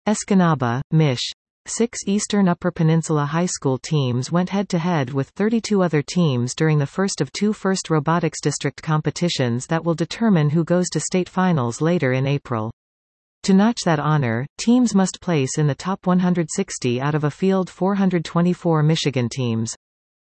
Escanaba, Mich. 6 Eastern Upper Peninsula high school teams went head-to-head with 32 other teams during the first of 2 FIRST Robotics District competitions that will determine who goes to state finals later in April. To notch that honor, teams must place in the top 160 out of a field 424 Michigan teams.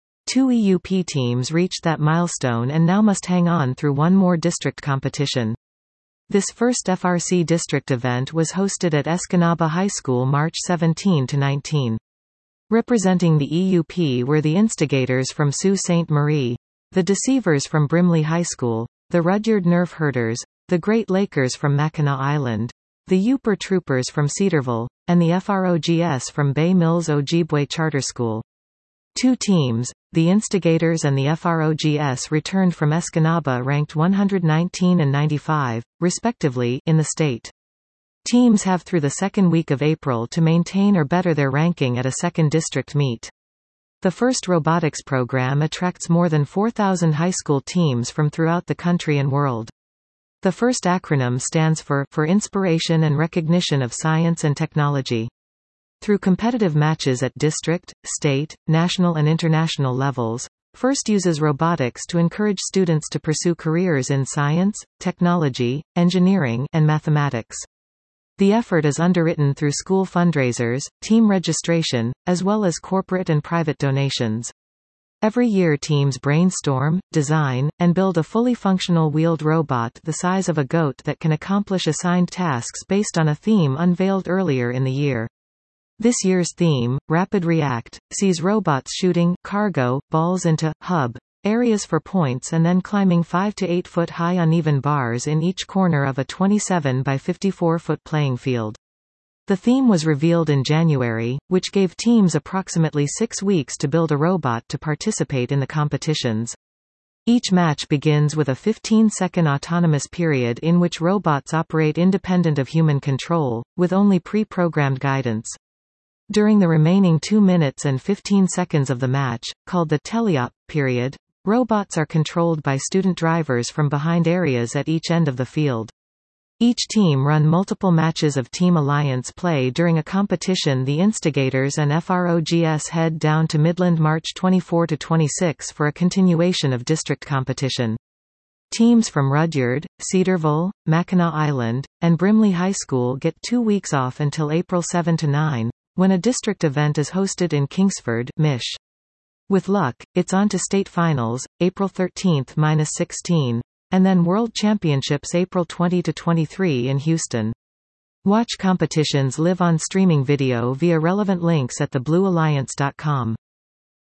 2 EUP teams reached that milestone and now must hang on through one more district competition. This first FRC district event was hosted at Escanaba High School March 17–19. Representing the EUP were the Instigators from Sault Ste. Marie, the Deceivers from Brimley High School, the Rudyard Nerf Herders, the Great Lakers from Mackinac Island, the Yooper Troopers from Cedarville, and the FROGS from Bay Mills Ojibwe Charter School. 2 teams, the Instigators and the FROGS, returned from Escanaba ranked 119 and 95, respectively, in the state. Teams have through the second week of April to maintain or better their ranking at a second district meet. The FIRST robotics program attracts more than 4,000 high school teams from throughout the country and world. The FIRST acronym stands for Inspiration and Recognition of Science and Technology. Through competitive matches at district, state, national and international levels, FIRST uses robotics to encourage students to pursue careers in science, technology, engineering, and mathematics. The effort is underwritten through school fundraisers, team registration, as well as corporate and private donations. Every year teams brainstorm, design, and build a fully functional wheeled robot the size of a goat that can accomplish assigned tasks based on a theme unveiled earlier in the year. This year's theme, Rapid React, sees robots shooting cargo balls into hub areas for points and then climbing 5 to 8 foot high uneven bars in each corner of a 27 by 54 foot playing field. The theme was revealed in January, which gave teams approximately 6 weeks to build a robot to participate in the competitions. Each match begins with a 15-second autonomous period in which robots operate independent of human control, with only pre-programmed guidance. During the remaining 2 minutes and 15 seconds of the match, called the teleop period, robots are controlled by student drivers from behind areas at each end of the field. Each team run multiple matches of Team Alliance play during a competition. The Instigators and FROGS head down to Midland March 24–26 for a continuation of district competition. Teams from Rudyard, Cedarville, Mackinac Island, and Brimley High School get 2 weeks off until April 7–9. When a district event is hosted in Kingsford, Mich. With luck, it's on to state finals, April 13–16, and then World Championships April 20–23 in Houston. Watch competitions live on streaming video via relevant links at thebluealliance.com.